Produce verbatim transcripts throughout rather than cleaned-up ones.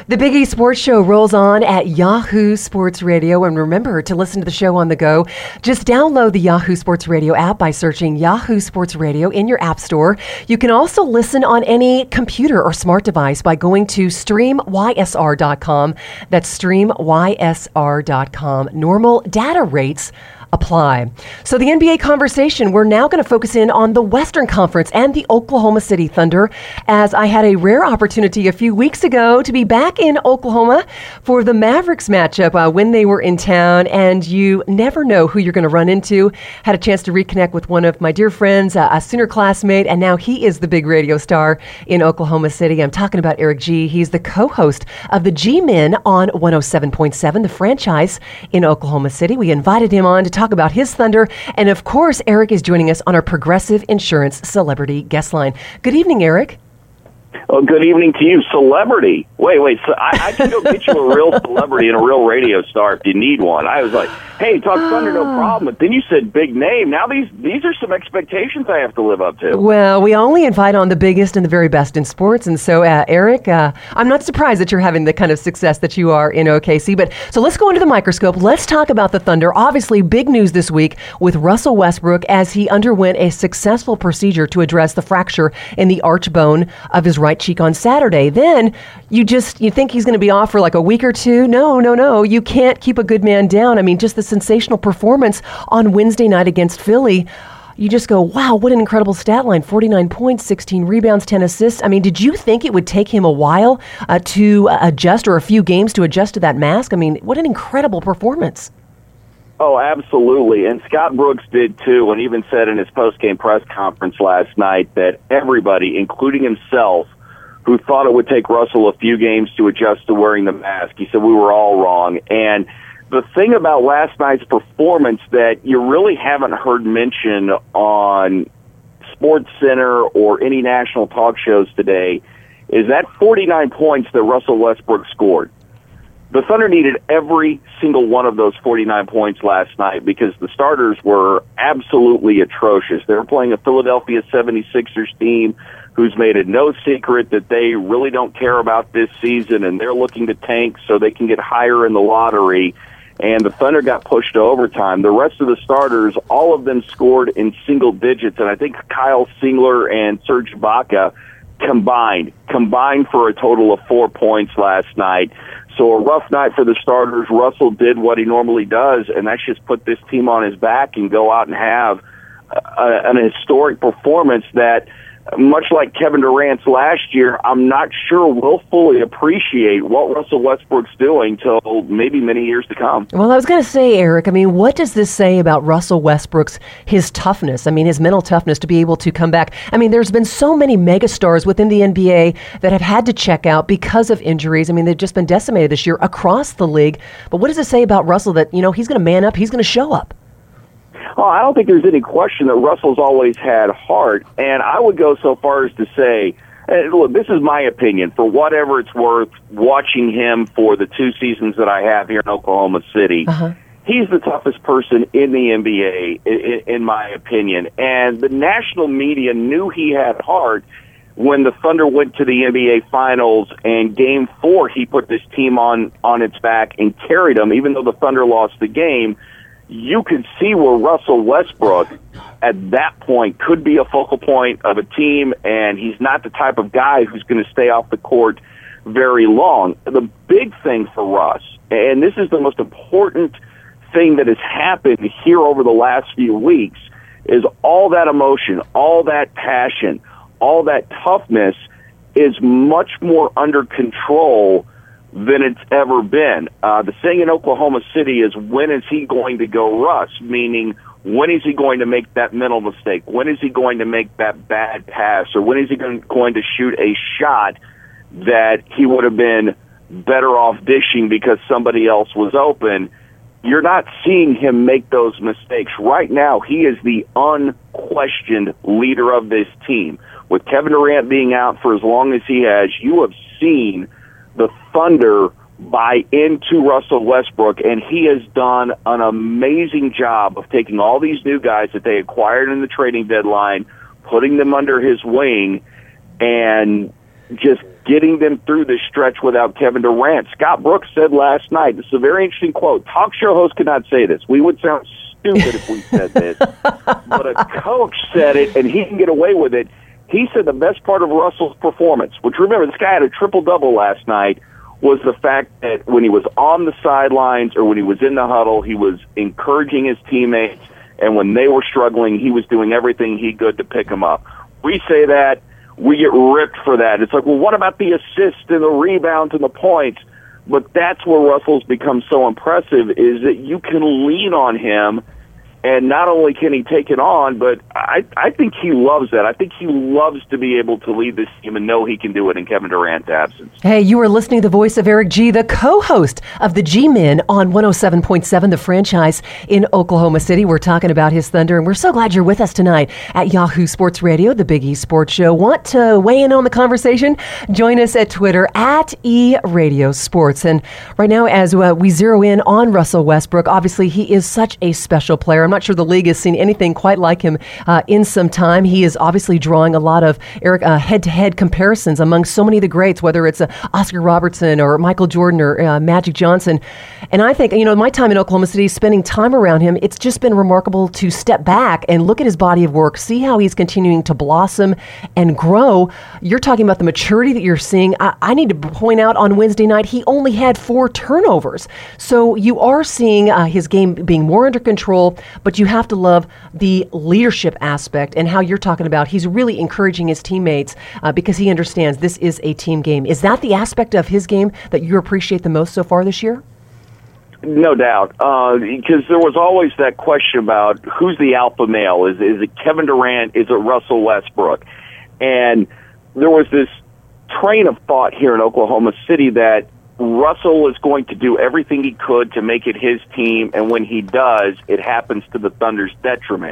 The Big E Sports Show rolls on at Yahoo Sports Radio. And remember to listen to the show on the go. Just download the Yahoo Sports Radio app by searching Yahoo Sports Radio in your app store. You can also listen on any computer or smart device by going to stream y s r dot com. That's stream y s r dot com. Normal data rates apply. So the N B A conversation, we're now going to focus in on the Western Conference and the Oklahoma City Thunder, as I had a rare opportunity a few weeks ago to be back in Oklahoma for the Mavericks matchup uh, when they were in town, and you never know who you're going to run into. Had a chance to reconnect with one of my dear friends, uh, a Sooner classmate, and now he is the big radio star in Oklahoma City. I'm talking about Eric G. He's the co-host of the G-Men on one oh seven point seven, the franchise in Oklahoma City. We invited him on to talk about his Thunder. And of course, Eric is joining us on our Progressive Insurance Celebrity Guest Line. Good evening, Eric. Oh, good evening to you, celebrity. Wait, wait, so I, I can go get you a real celebrity and a real radio star if you need one. I was like, hey, talk Thunder, no problem. But then you said big name. Now these these are some expectations I have to live up to. Well, we only invite on the biggest and the very best in sports. And so, uh, Eric, uh, I'm not surprised that you're having the kind of success that you are in O K C. But so let's go into the microscope. Let's talk about the Thunder. Obviously, big news this week with Russell Westbrook as he underwent a successful procedure to address the fracture in the arch bone of his right cheek on Saturday. Then you just, you think he's going to be off for like a week or two. No, no, no. You can't keep a good man down. I mean, just the sensational performance on Wednesday night against Philly. You just go, wow, what an incredible stat line. forty-nine points, sixteen rebounds, ten assists. I mean, did you think it would take him a while uh, to uh, adjust, or a few games to adjust to that mask? I mean, what an incredible performance. Oh, absolutely. And Scott Brooks did too, and even said in his post-game press conference last night that everybody, including himself, who thought it would take Russell a few games to adjust to wearing the mask, he said we were all wrong. And the thing about last night's performance that you really haven't heard mentioned on SportsCenter or any national talk shows today is that forty-nine points that Russell Westbrook scored. The Thunder needed every single one of those forty-nine points last night because the starters were absolutely atrocious. They were playing a Philadelphia seventy-sixers team who's made it no secret that they really don't care about this season, and they're looking to tank so they can get higher in the lottery. And the Thunder got pushed to overtime. The rest of the starters, all of them scored in single digits, and I think Kyle Singler and Serge Ibaka combined, combined for a total of four points last night. So a rough night for the starters. Russell did what he normally does, and that's just put this team on his back and go out and have a, an historic performance that, much like Kevin Durant's last year, I'm not sure we'll fully appreciate what Russell Westbrook's doing till maybe many years to come. Well, I was going to say, Eric, I mean, what does this say about Russell Westbrook's, his toughness? I mean, his mental toughness to be able to come back. I mean, there's been so many megastars within the N B A that have had to check out because of injuries. I mean, they've just been decimated this year across the league. But what does it say about Russell that, you know, he's going to man up, he's going to show up? Oh, I don't think there's any question that Russell's always had heart, and I would go so far as to say, and look, this is my opinion, for whatever it's worth, watching him for the two seasons that I have here in Oklahoma City, uh-huh. he's the toughest person in the N B A, in, in my opinion, and the national media knew he had heart when the Thunder went to the N B A Finals, and Game four, he put this team on, on its back and carried them, even though the Thunder lost the game. You could see where Russell Westbrook at that point could be a focal point of a team, and he's not the type of guy who's going to stay off the court very long. The big thing for Russ, and this is the most important thing that has happened here over the last few weeks, is all that emotion, all that passion, all that toughness is much more under control than it's ever been. Uh, the saying in Oklahoma City is, when is he going to go Russ? Meaning, when is he going to make that mental mistake? When is he going to make that bad pass? Or when is he going to shoot a shot that he would have been better off dishing because somebody else was open? You're not seeing him make those mistakes. Right now, he is the unquestioned leader of this team. With Kevin Durant being out for as long as he has, you have seen the Thunder buy into Russell Westbrook, and he has done an amazing job of taking all these new guys that they acquired in the trading deadline, putting them under his wing, and just getting them through this stretch without Kevin Durant. Scott Brooks said last night, this is a very interesting quote, talk show hosts could not say this. We would sound stupid if we said this. But a coach said it, and he can get away with it. He said the best part of Russell's performance, which remember, this guy had a triple-double last night, was the fact that when he was on the sidelines or when he was in the huddle, he was encouraging his teammates, and when they were struggling, he was doing everything he could to pick them up. We say that, we get ripped for that. It's like, well, what about the assists and the rebounds and the points? But that's where Russell's become so impressive, is that you can lean on him, and not only can he take it on, but I, I think he loves that. I think he loves to be able to lead this team and know he can do it in Kevin Durant's absence. Hey, you are listening to the voice of Eric G., the co-host of the G-Men on one oh seven point seven, The Franchise in Oklahoma City. We're talking about his Thunder, and we're so glad you're with us tonight at Yahoo Sports Radio, the Big E Sports Show. Want to weigh in on the conversation? Join us at Twitter, at E Radio Sports. And right now, as uh, we zero in on Russell Westbrook, obviously he is such a special player. I'm not sure the league has seen anything quite like him uh, in some time. He is obviously drawing a lot of, Eric, uh, head-to-head comparisons among so many of the greats, whether it's uh, Oscar Robertson or Michael Jordan or uh, Magic Johnson. And I think, you know, my time in Oklahoma City, spending time around him, it's just been remarkable to step back and look at his body of work, see how he's continuing to blossom and grow. You're talking about the maturity that you're seeing. I, I need to point out on Wednesday night, he only had four turnovers. So you are seeing uh, his game being more under control, but you have to love the leadership aspect and how you're talking about he's really encouraging his teammates uh, because he understands this is a team game. Is that the aspect of his game that you appreciate the most so far this year? No doubt, uh, because there was always that question about who's the alpha male. Is, is it Kevin Durant? Is it Russell Westbrook? And there was this train of thought here in Oklahoma City that Russell is going to do everything he could to make it his team, and when he does, it happens to the Thunder's detriment.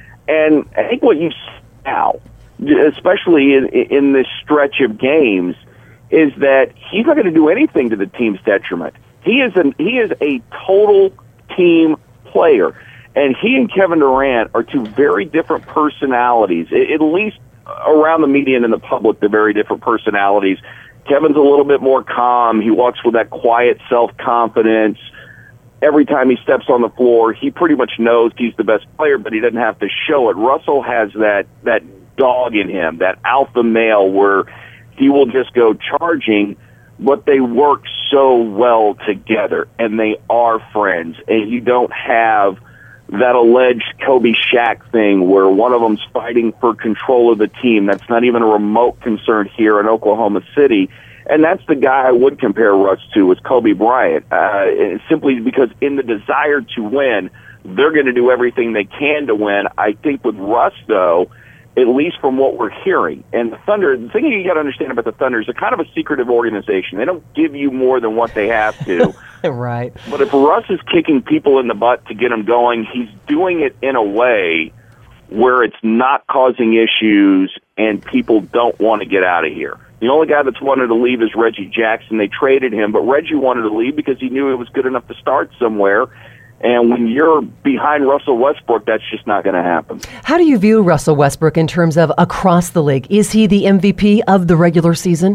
And I think what you see now, especially in, in this stretch of games, is that he's not going to do anything to the team's detriment. He is an, he is a total team player, and he and Kevin Durant are two very different personalities, at least around the media and in the public, they're very different personalities. Kevin's a little bit more calm. He walks with that quiet self-confidence. Every time he steps on the floor, he pretty much knows he's the best player, but he doesn't have to show it. Russell has that, that dog in him, that alpha male where he will just go charging, but they work so well together, and they are friends, and you don't have that alleged Kobe Shaq thing where one of them's fighting for control of the team. That's not even a remote concern here in Oklahoma City. And that's the guy I would compare Russ to, is Kobe Bryant, uh, simply because in the desire to win, they're going to do everything they can to win. I think with Russ, though, at least from what we're hearing, and the Thunder, the thing you got to understand about the Thunder is they're kind of a secretive organization. They don't give you more than what they have to. Right. But if Russ is kicking people in the butt to get them going, he's doing it in a way where it's not causing issues and people don't want to get out of here. The only guy that's wanted to leave is Reggie Jackson. They traded him, but Reggie wanted to leave because he knew it was good enough to start somewhere. And when you're behind Russell Westbrook, that's just not going to happen. How do you view Russell Westbrook in terms of across the league? Is he the M V P of the regular season?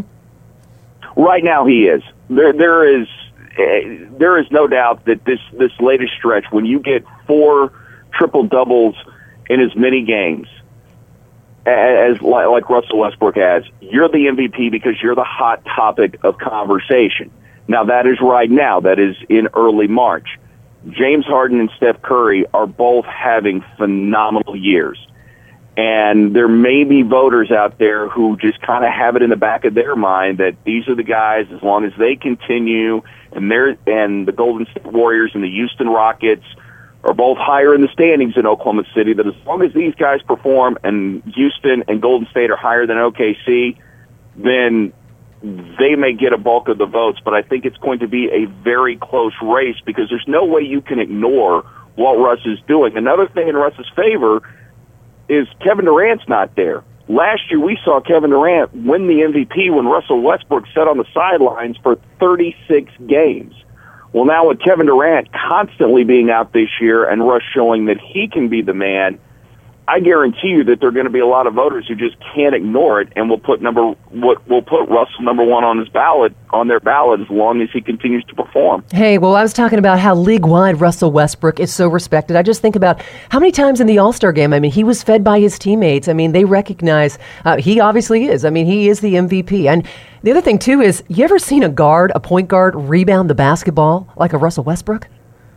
Right now he is. There, there is uh, there is no doubt that this, this latest stretch, when you get four triple-doubles in as many games as like Russell Westbrook has, you're the M V P because you're the hot topic of conversation. Now, that is right now. That is in early March. James Harden and Steph Curry are both having phenomenal years. And there may be voters out there who just kind of have it in the back of their mind that these are the guys, as long as they continue, and they're, and the Golden State Warriors and the Houston Rockets are both higher in the standings in Oklahoma City, that as long as these guys perform and Houston and Golden State are higher than O K C, then they may get a bulk of the votes. But I think it's going to be a very close race because there's no way you can ignore what Russ is doing. Another thing in Russ's favor is Kevin Durant's not there. Last year we saw Kevin Durant win the M V P when Russell Westbrook sat on the sidelines for thirty-six games. Well, now with Kevin Durant constantly being out this year and Russ showing that he can be the man, I guarantee you that there are going to be a lot of voters who just can't ignore it and will put number what will put Russell number one on his ballot on their ballot as long as he continues to perform. Hey, well, I was talking about how league-wide Russell Westbrook is so respected. I just think about how many times in the All-Star game, I mean, he was fed by his teammates. I mean, they recognize uh, he obviously is. I mean, he is the M V P. And the other thing, too, is you ever seen a guard, a point guard, rebound the basketball like a Russell Westbrook?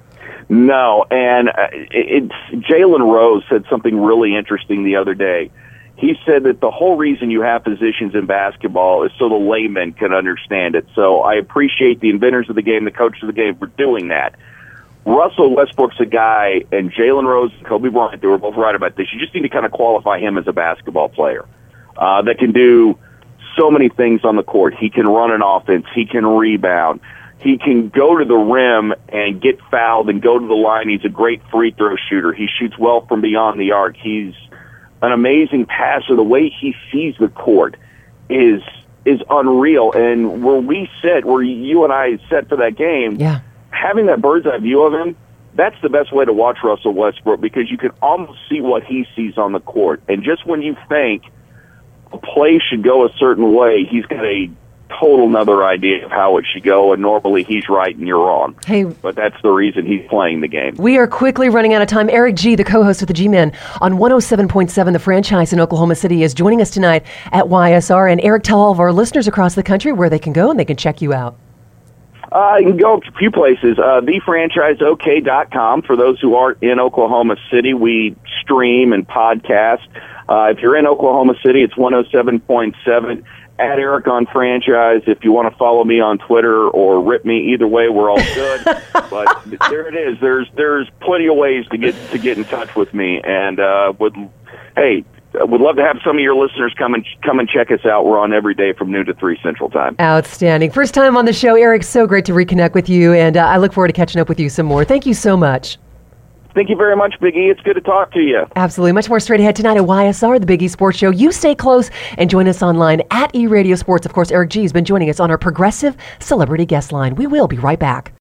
No, and uh, it's Jalen Rose said something really interesting the other day. He said that the whole reason you have positions in basketball is so the layman can understand it. So I appreciate the inventors of the game, the coaches of the game for doing that. Russell Westbrook's a guy, and Jalen Rose and Kobe Bryant, they were both right about this. You just need to kind of qualify him as a basketball player uh, that can do so many things on the court. He can run an offense. He can rebound. He can go to the rim and get fouled and go to the line. He's a great free throw shooter. He shoots well from beyond the arc. He's an amazing passer. The way he sees the court is is unreal. And where we sit, where you and I sat for that game, yeah. having that bird's eye view of him, that's the best way to watch Russell Westbrook because you can almost see what he sees on the court. And just when you think a play should go a certain way, he's got a total another idea of how it should go, and normally he's right and you're wrong. Hey, but that's the reason he's playing the game. We are quickly running out of time. Eric G., the co-host of the G-Men on one oh seven point seven, The Franchise in Oklahoma City, is joining us tonight at Y S R. And Eric, tell all of our listeners across the country where they can go and they can check you out. Uh, you can go a few places. Uh, the franchise O K dot com. For those who aren't in Oklahoma City, we stream and podcast. Uh, if you're in Oklahoma City, it's one oh seven point seven. At Eric on Franchise. If you want to follow me on Twitter or rip me, either way, we're all good. But there it is. There's there's plenty of ways to get to get in touch with me, and uh, would hey, would love to have some of your listeners come and come and check us out. We're on every day from noon to three Central Time. Outstanding. First time on the show, Eric. So great to reconnect with you, and uh, I look forward to catching up with you some more. Thank you so much. Thank you very much, Big E. It's good to talk to you. Absolutely. Much more straight ahead tonight at Y S R, the Big E Sports Show. You stay close and join us online at eRadio Sports. Of course, Eric G. has been joining us on our Progressive Celebrity Guest Line. We will be right back.